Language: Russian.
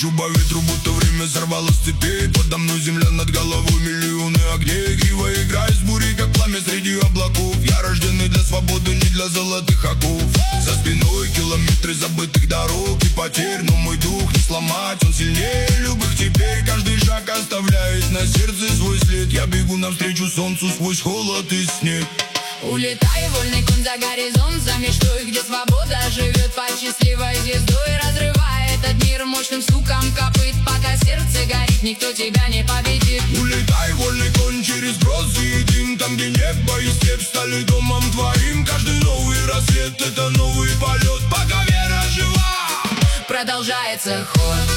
Кричу по ветру, будто время сорвалось с цепей. Подо мной земля, над головой миллионы огней. Криво играет с бурей, как пламя среди облаков. Я рожденный для свободы, не для золотых оков. За спиной километры забытых дорог и потерь, но мой дух не сломать, он сильнее любых. Теперь каждый шаг оставляет на сердце свой след. Я бегу навстречу солнцу сквозь холод и снег. Улетай, вольный конь за горизонт, за мечтой, где свобода живет под счастливой звездой. Разрывает этот мир мощным стуком копыт, пока сердце горит, никто тебя не победит. Улетай, вольный конь, через грозы и дым, там, где небо и степь стали домом твоим. Каждый новый рассвет — это новый полет, пока вера жива, продолжается ход.